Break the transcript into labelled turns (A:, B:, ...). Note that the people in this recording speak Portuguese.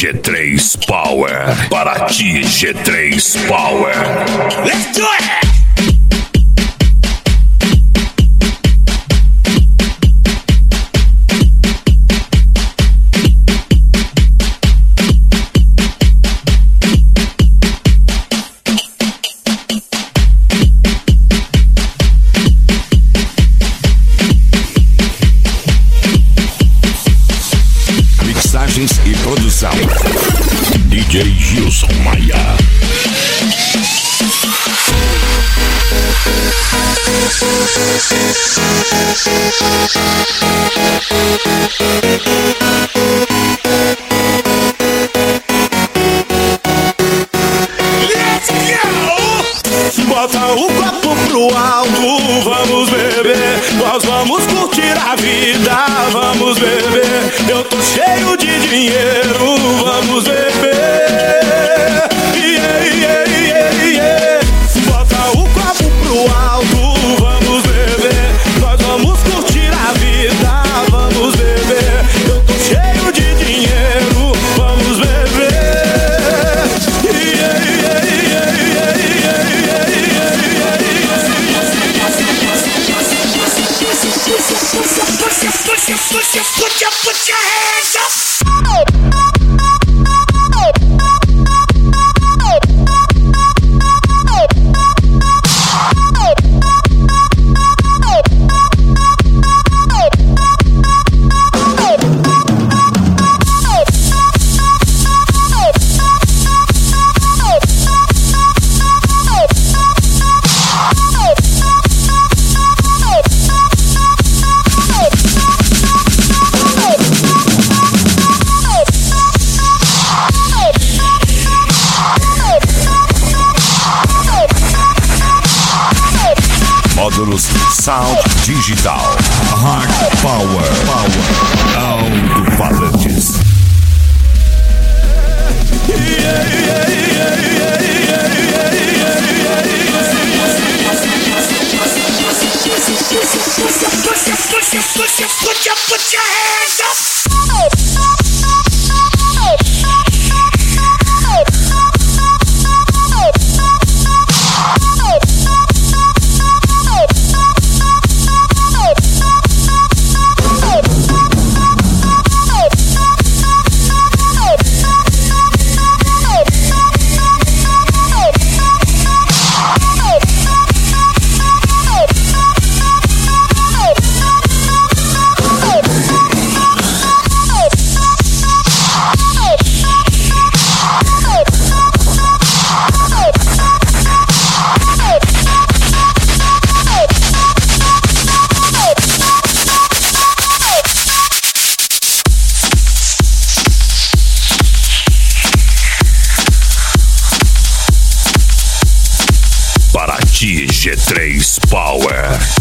A: G3 Power. Paraty G3 Power.
B: Let's do it!
A: E produção DJ Gilson Maia.
B: Let's go! Bota o copo pro alto, vamos beber. Nós vamos curtir a vida, vamos beber. Eu tô cheio de dinheiro, vamos beber. Yeah, yeah, yeah, yeah. Bota o copo pro alto, vamos beber. Nós vamos curtir a vida, vamos beber. Eu tô cheio de dinheiro, vamos beber. Yeah, yeah, yeah, yeah, yeah, yeah, yeah, yeah, yeah. Put your hands up!
A: Módulos Sound Digital. Hard Power. Alto-falantes.
B: Put your hands up!
A: Paraty G3 Power.